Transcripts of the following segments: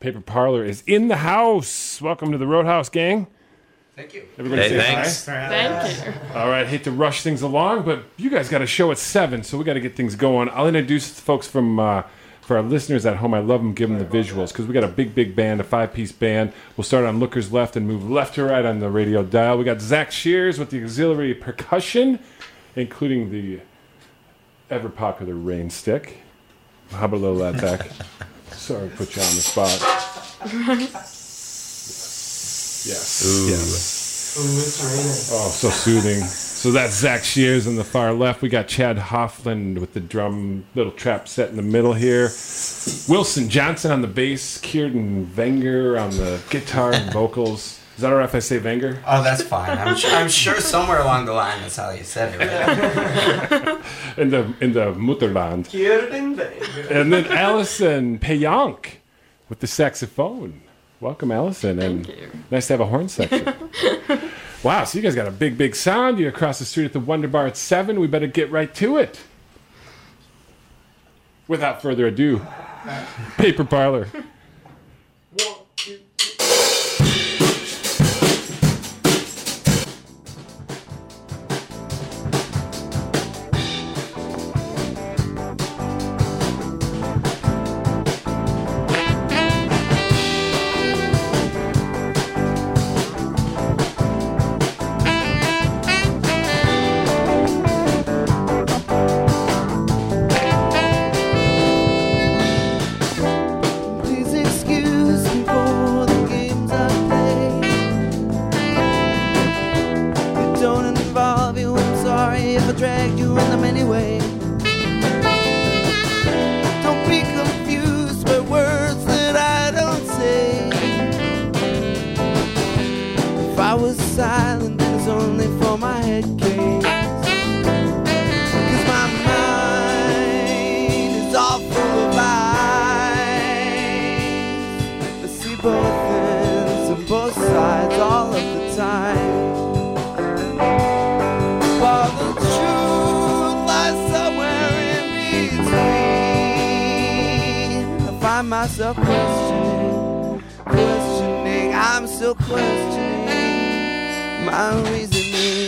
Paper Parlor is in the house. Welcome to the Roadhouse, gang. Thank you. Everybody say thanks. hi. Thank you. All right, hate to rush things along, but you guys got a show at 7, so we got to get things going. I'll introduce the folks from for our listeners at home. I love them, give them the visuals, because we got a big band, a 5-piece band. We'll start on Looker's left and move left to right on the radio dial. We got Zach Shears with the auxiliary percussion, including the ever-popular rain stick. How about a little of that, Zach? Sorry to put you on the spot. Yes. Ooh. Yes. Ooh, it's raining. Oh, so soothing. So that's Zach Shears on the far left. We got Chad Hoffland with the drum, little trap set in the middle here. Wilson Johnson on the bass. Kieran Wenger on the guitar and vocals. Is that all right if I say Wenger? Oh, that's fine. I'm sure somewhere along the line that's how you said it, right? in the Mutterland. And then Allison Payonk with the saxophone. Welcome, Allison. And Thank you. nice to have a horn section. Wow, so you guys got a big sound. You're across the street at the Wonder Bar at 7. We better get right to it. Without further ado, Paper Parlor. Please excuse me for the games I play. They don't involve you, I'm sorry if I dragged you in them anyway. Don't be confused by words that I don't say. If I was silent, it's only for my head case. 'Cause my mind is all full of lies. I see both ends and both sides all of the time. While the truth lies somewhere in between, I find myself questioning, I'm still questioning my reasoning.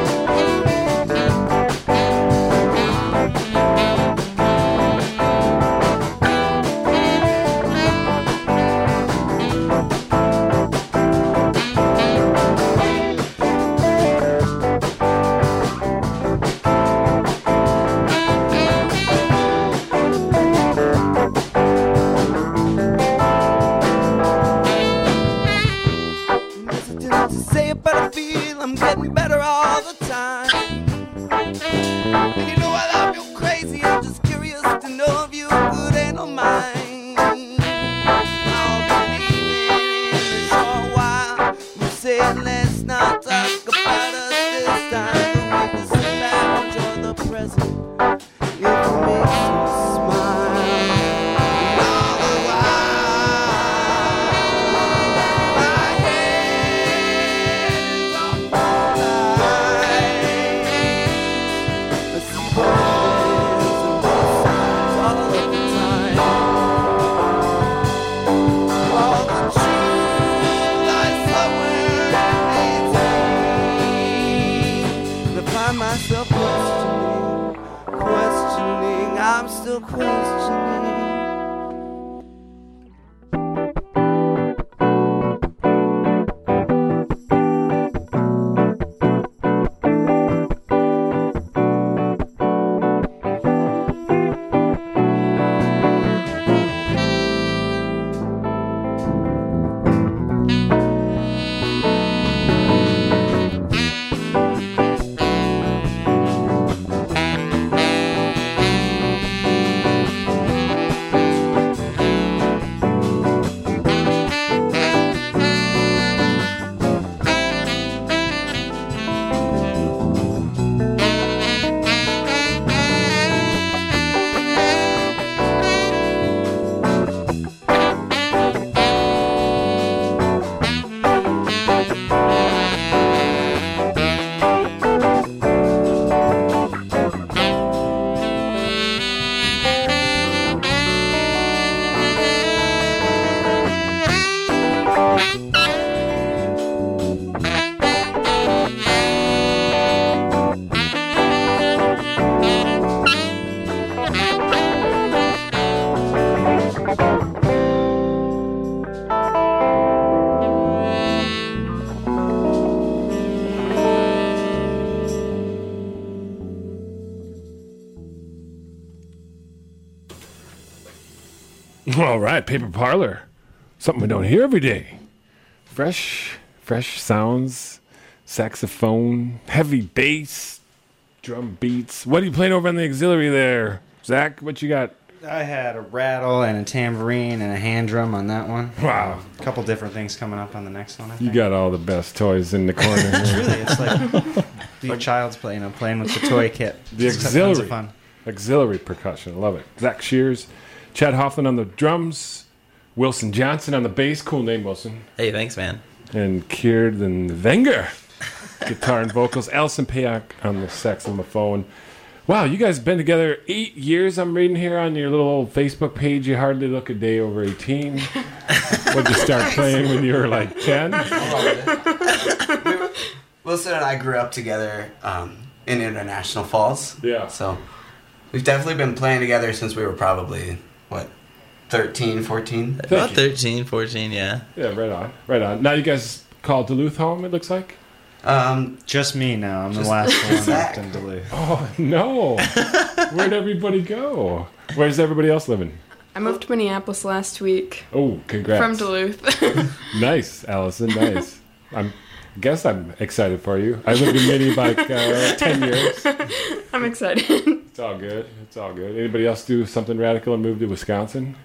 I'm hesitant to say it, but I feel I'm getting better all the time. And you know I love you crazy, I'm just curious to know if you're good and all mine. I'll believe it in a short while. You said let's not talk about us this time, but we can sit back and enjoy the present. If it makes you smile. And all the while, my head is on fire. All right, Paper Parlor. Something we don't hear every day. Fresh sounds, saxophone, heavy bass, drum beats. What are you playing over on the auxiliary there? Zach, what you got? I had a rattle and a tambourine and a hand drum on that one. Wow. A couple different things coming up on the next one, I You think. got all the best toys in the corner. It's like the child's play, playing with the toy kit. The It's tons auxiliary. of fun. Auxiliary percussion. I love it. Zach Shears, Chad Hoffman on the drums, Wilson Johnson on the bass. Cool name, Wilson. Hey, thanks, man. And Kierden Wenger, guitar and vocals. Alison Payak on the saxophone. Wow, you guys have been together 8 years, I'm reading here on your little old Facebook page. You hardly look a day over 18. What did you start playing when you were like 10? Wilson and I grew up together in International Falls. Yeah. So we've definitely been playing together since we were probably, 13, 14? About 13, 14, yeah. Yeah, right on. Now you guys call Duluth home, it looks like? Just me now. I'm the last one Zach. left in Duluth. Oh, no. Where'd everybody go? Where's everybody else living? I moved to Minneapolis last week Oh, congrats. from Duluth. Nice, Allison, nice. I guess I'm excited for you. I lived in Minnie like 10 years. I'm excited. It's all good. Anybody else do something radical and move to Wisconsin?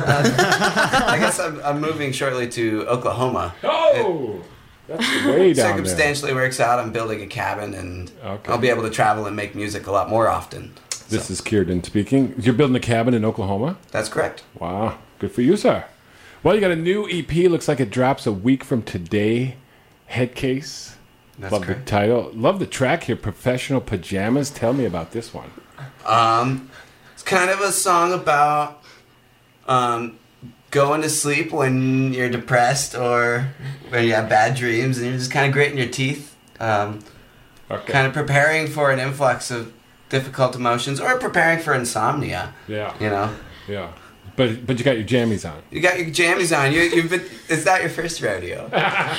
I guess I'm moving shortly to Oklahoma. Oh! That's way down there. Circumstantially works out. I'm building a cabin, and Okay. I'll be able to travel and make music a lot more often. This is Kierden speaking. You're building a cabin in Oklahoma? That's correct. Wow. Good for you, sir. Well, you got a new EP. Looks like it drops a week from today. Headcase. That's Love correct. the title. Love the track here, Professional Pajamas. Tell me about this one. It's kind of a song about going to sleep when you're depressed or when you have bad dreams and you're just kind of gritting your teeth. Okay. Kind of preparing for an influx of difficult emotions or preparing for insomnia. Yeah. You know, Yeah. But you got your jammies on. you got your jammies on. You've been. It's not your first rodeo. Yeah.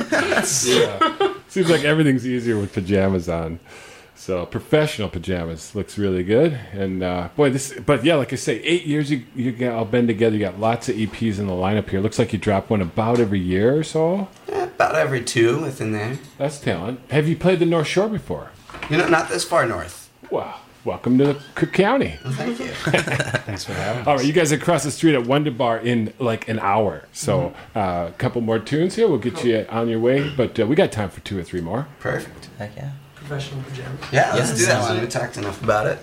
Seems like everything's easier with pajamas on. So professional pajamas looks really good. And but yeah, like I say, 8 years you got all been together. You got lots of EPs in the lineup here. Looks like you drop one about every year or so. About every two within there. That's talent. Have you played the North Shore before? Not this far north. Wow. Welcome to Cook County. Thank you. Thanks for having me. All right, you guys are across the street at Wonder Bar in like an hour. So a couple more tunes here. We'll get you on your way. But we got time for 2 or 3 more. Perfect. Heck yeah. Professional pajamas. Yeah, let's Yes. do that one. We talked enough about it.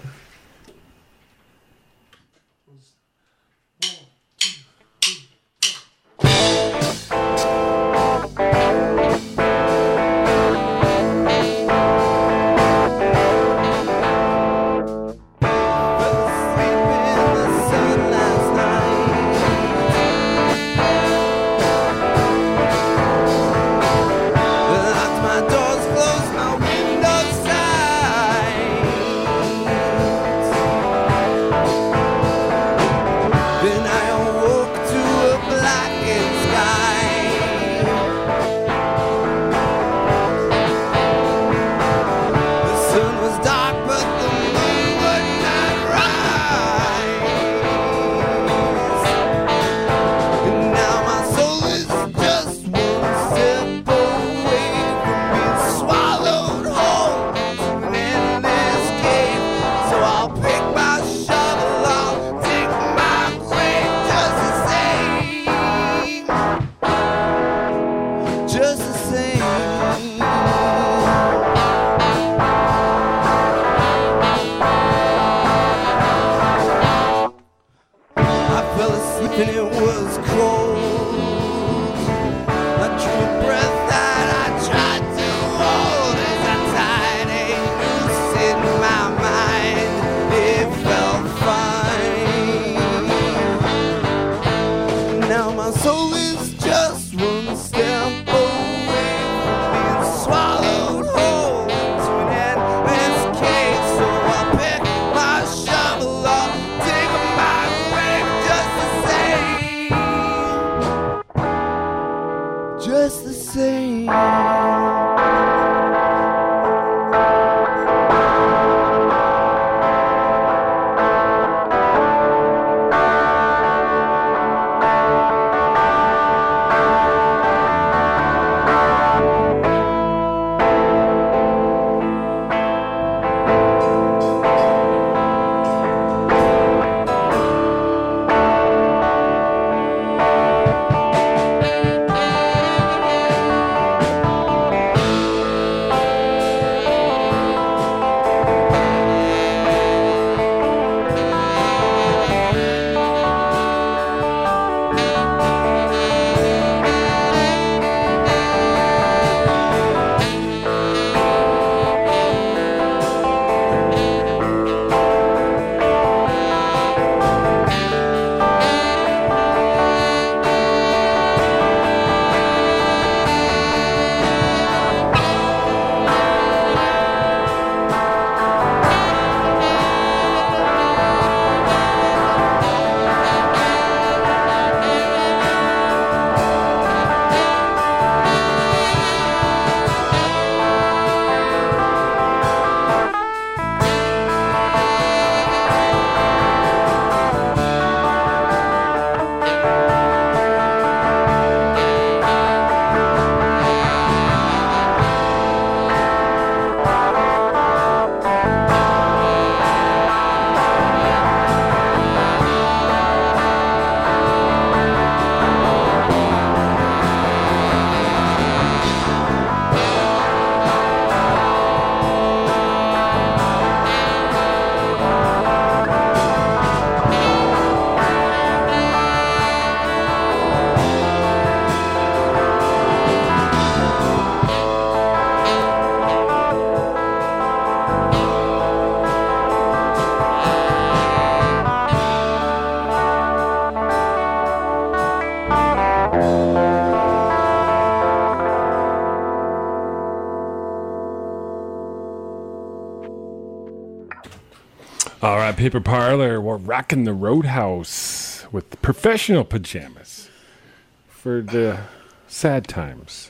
All right, Paper Parlor, we're rocking the Roadhouse with professional pajamas for the sad times.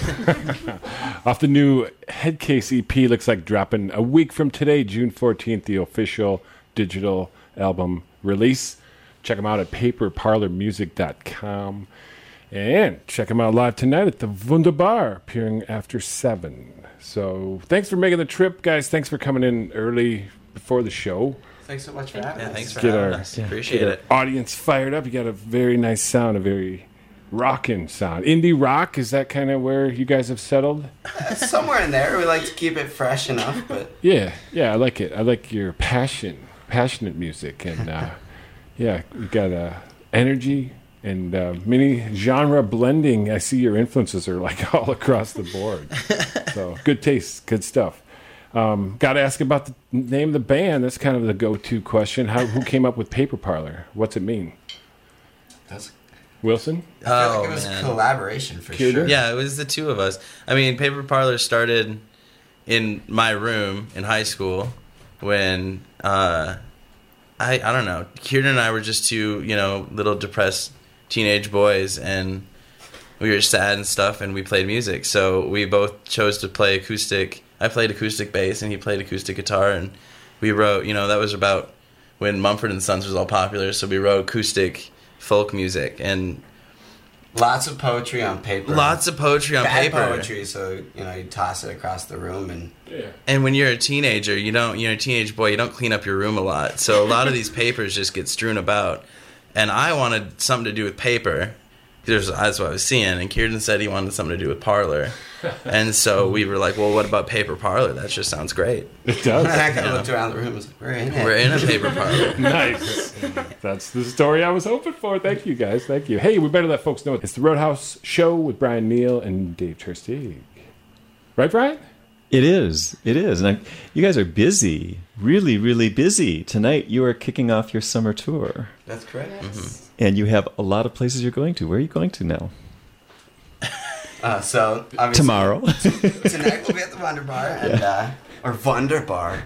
Off the new Headcase EP, looks like dropping a week from today, June 14th, the official digital album release. Check them out at paperparlormusic.com. And check them out live tonight at the Wunderbar, appearing after 7. So thanks for making the trip, guys. Thanks for coming in early before the show. Thanks so much for having us. Thanks for Get having our- us. Appreciate Get it. our audience fired up. You got a very nice sound, a very rockin' sound. Indie rock, is that kind of where you guys have settled? Somewhere in there, we like to keep it fresh enough, but Yeah, I like it. I like your passionate music, and yeah, you got energy and many genre blending. I see your influences are like all across the board. So good taste, good stuff. Got to ask about the name of the band. That's kind of the go-to question. Who came up with Paper Parlor? What's it mean? that's, Wilson? I feel like Oh, it was a man. collaboration for Kid? sure. Yeah, it was the two of us. I mean, Paper Parlor started in my room in high school when I don't know. Kieran and I were just two, little depressed teenage boys, and we were sad and stuff, and we played music. So we both chose to play acoustic. I played acoustic bass, and he played acoustic guitar, and we wrote. That was about when Mumford and Sons was all popular. So we wrote acoustic folk music and Lots of poetry on paper. lots of poetry on Bad paper. poetry, so you toss it across the room and And when you're a teenager, you're a teenage boy, you don't clean up your room a lot. So a lot of these papers just get strewn about. And I wanted something to do with paper. That's what I was seeing. And Kieran said he wanted something to do with Parlor. And so we were like, well, what about Paper Parlor? That just sounds great. It does. and I kind of looked around the room and was like, we're in it. We're in a Paper Parlor. Nice. That's the story I was hoping for. Thank you, guys. Thank you. Hey, we better let folks know it's the Roadhouse Show with Brian Neal and Dave Terstig. Right, Brian? It is. And you guys are busy, really, really busy. Tonight you are kicking off your summer tour. That's correct. And you have a lot of places you're going to. Where are you going to now? So obviously Tomorrow. tonight we'll be at the Wunderbar and or Wunderbar.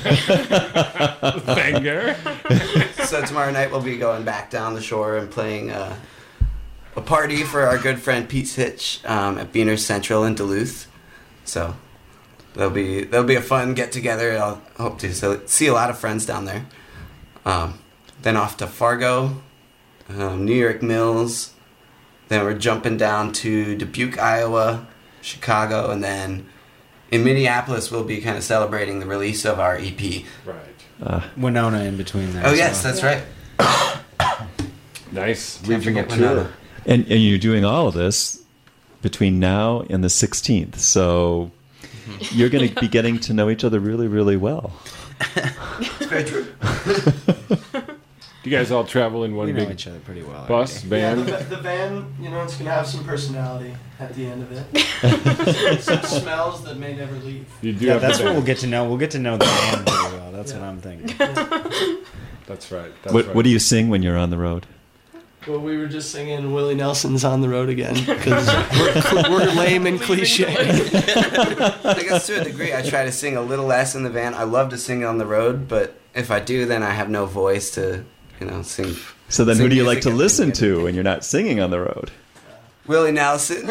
Banger. So tomorrow night we'll be going back down the shore and playing a party for our good friend Pete Hitch at Beaner Central in Duluth. So there'll be a fun get together. I'll hope to see a lot of friends down there. Then off to Fargo, New York Mills. Then we're jumping down to Dubuque, Iowa, Chicago, and then in Minneapolis we'll be kind of celebrating the release of our EP. Right. Winona in between there. Oh as yes, well. that's right. Nice. Can't Regional forget tour. Winona. And you're doing all of this between now and the 16th. So you're going to be getting to know each other really, really well. It's very true. You guys all travel in one We know big each other pretty well. bus, van? The van, it's going to have some personality at the end of it. some smells that may never leave. You do Yeah, have that's the what van. we'll get to know. We'll get to know the band pretty well. That's what I'm thinking. That's right. That's What, right. what do you sing when you're on the road? Well, we were just singing Willie Nelson's On the Road Again because we're lame and cliche. I guess to a degree I try to sing a little less in the van. I love to sing on the road, but if I do, then I have no voice to, sing. So then who Sing do you like music to and listen sing it. to when you're not singing on the road? Willie Nelson.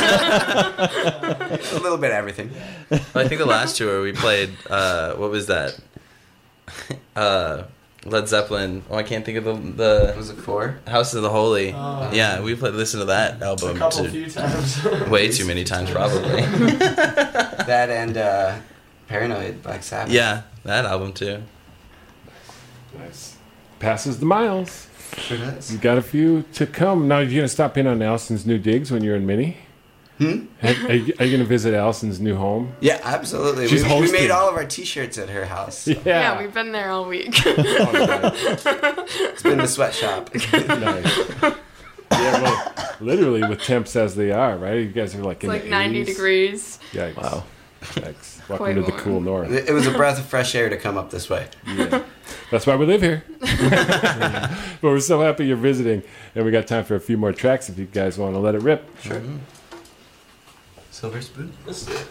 A little bit of everything. I think the last tour we played, what was that? Led Zeppelin. Oh, I can't think of the Was it 4? House of the Holy. Oh. Yeah, we listened to that A album few times. way too many times, probably. That and Paranoid, Black Sabbath. Yeah, that album too. Nice. Passes the miles. Sure does. You got a few to come. Now, you're going to stop in on Allison's new digs when you're in Minnie? Are you going to visit Allison's new home? Yeah, absolutely. She's We hosting. made all of our T-shirts at her house. Yeah, we've been there all week. It's been the sweatshop. Nice. Yeah, well, literally with temps as they are, right? You guys are like It's in like the 90 80s. degrees. Yikes. Wow. Yikes. Welcome Quite to the warm. cool north. It was a breath of fresh air to come up this way. Yeah. That's why we live here. But we're so happy you're visiting. And we got time for a few more tracks if you guys want to let it rip. Sure. Silver Spoon. Let's do it.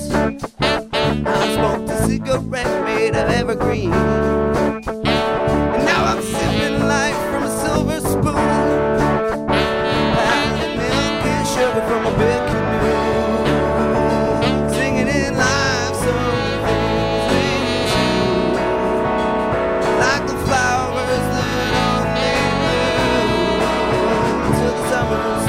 I smoked a cigarette made of evergreen. And now I'm sipping life from a silver spoon. Having milk and sugar from a big canoe. Singing in life some things ring true. Like the flowers that only bloom till the summer's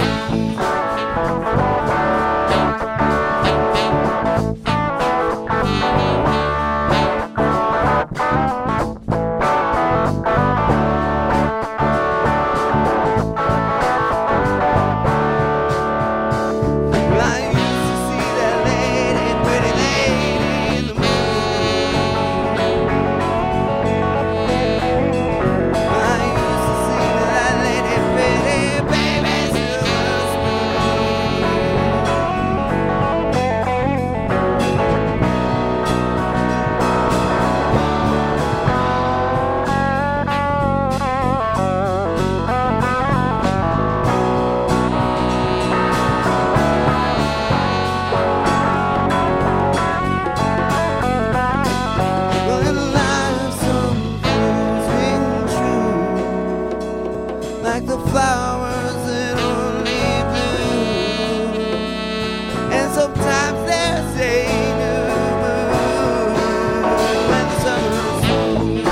like the flowers that only bloom, and sometimes there's a new moon when the summer's through.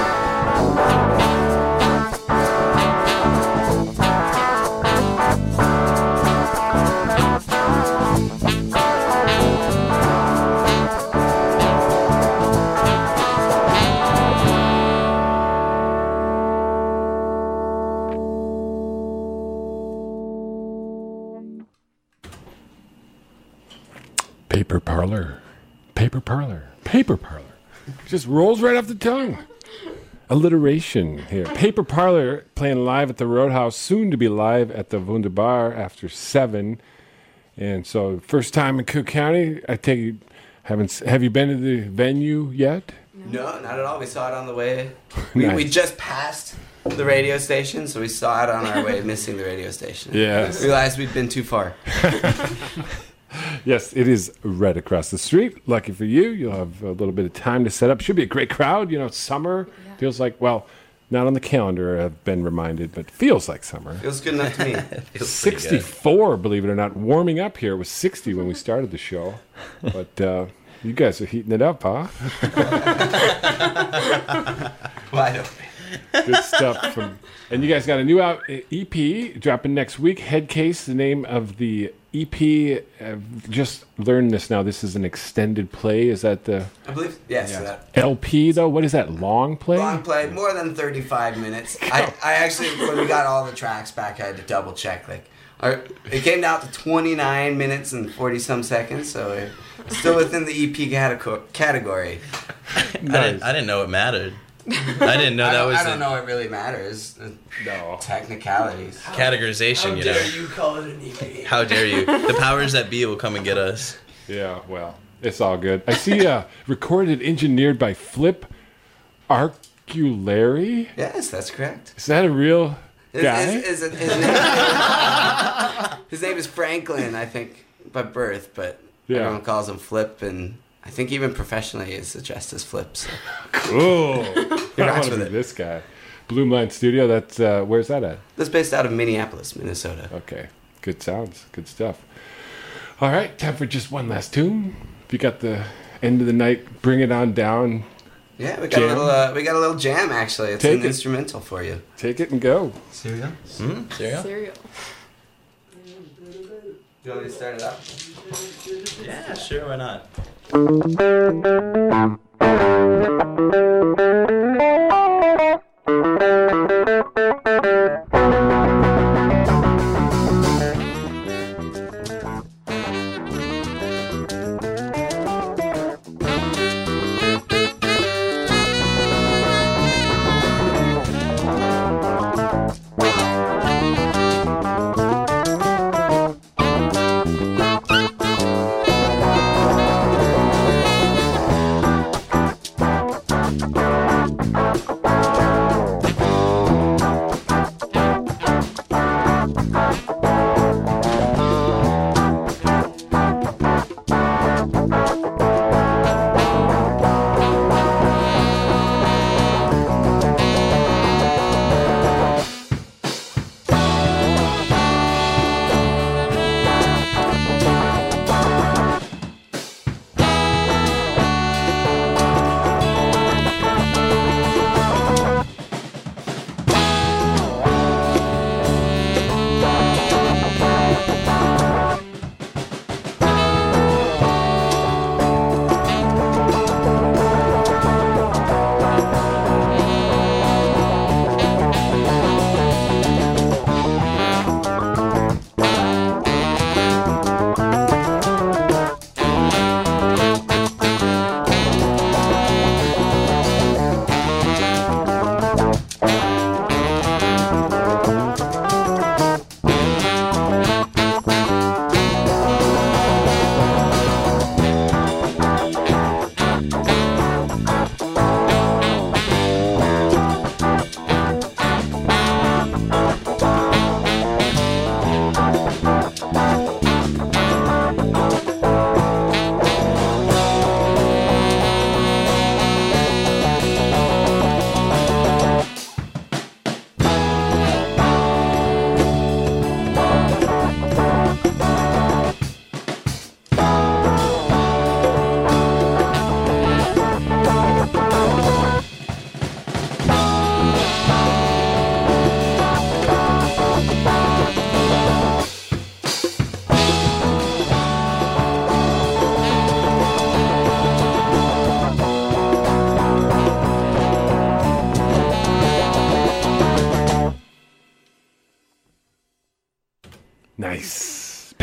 Paper parlor. Paper parlor. Paper parlor. Just rolls right off the tongue. Alliteration here. Paper parlor playing live at the Roadhouse, soon to be live at the Wunderbar after 7. And so, first time in Cook County. I take you, have you been to the venue yet? No, not at all. We saw it on the way. We Nice. just passed the radio station, so we saw it on our way missing the radio station. Yes. Realized we'd been too far. Yes, it is right across the street. Lucky for you, you'll have a little bit of time to set up. Should be a great crowd. You know, summer feels like, well, not on the calendar, I've been reminded, but feels like summer. Feels good enough to me. Feels pretty good. 64, believe it or not. Warming up here was 60 when we started the show. But you guys are heating it up, huh? Wide open. Good stuff. And you guys got a new EP dropping next week. Headcase, the name of the EP. I've just learned this now. This is an extended play. Is that the I believe, yes. That LP, though? What is that, long play? long play, more than 35 minutes. I actually, when we got all the tracks back, I had to double check. It came down to 29 minutes and 40-some seconds, so it's still within the EP category. Nice. I didn't know it mattered. I didn't know that was I don't know it really matters. No. Technicalities. categorization. How You dare know, you call it an EP? how dare you? The powers that be will come and get us. Yeah, well, it's all good. I see recorded, engineered by Flip Arculari. Yes, that's correct. Is that a real guy? His name is Franklin, I think, by birth, but Yeah. everyone calls him Flip, and I think even professionally it's just as Flip. So. Cool. I rocks want to with be it. this guy. Bloomline Studio, that's, where's that at? That's based out of Minneapolis, Minnesota. Okay. Good sounds. Good stuff. All right. Time for just one last tune. If you got the end of the night, bring it on down. Yeah, we got a little jam actually. It's Take an it. instrumental for you. Take it and go. Cereal? Cereal? Cereal. You want me to start it up? Yeah, sure. Why not?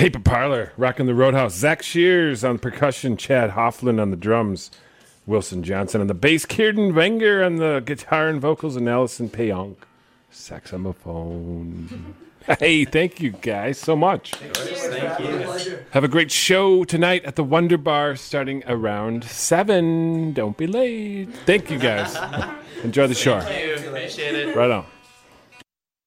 Paper Parlor, rocking the Roadhouse. Zach Shears on percussion, Chad Hofflin on the drums, Wilson Johnson on the bass, Kieran Wenger on the guitar and vocals, and Allison Payonk, saxophone. Hey, thank you guys so much. Thank you. Have a great show tonight at the Wonder Bar starting around 7. Don't be late. Thank you guys. Enjoy the show. Thank you. Appreciate it. Right on.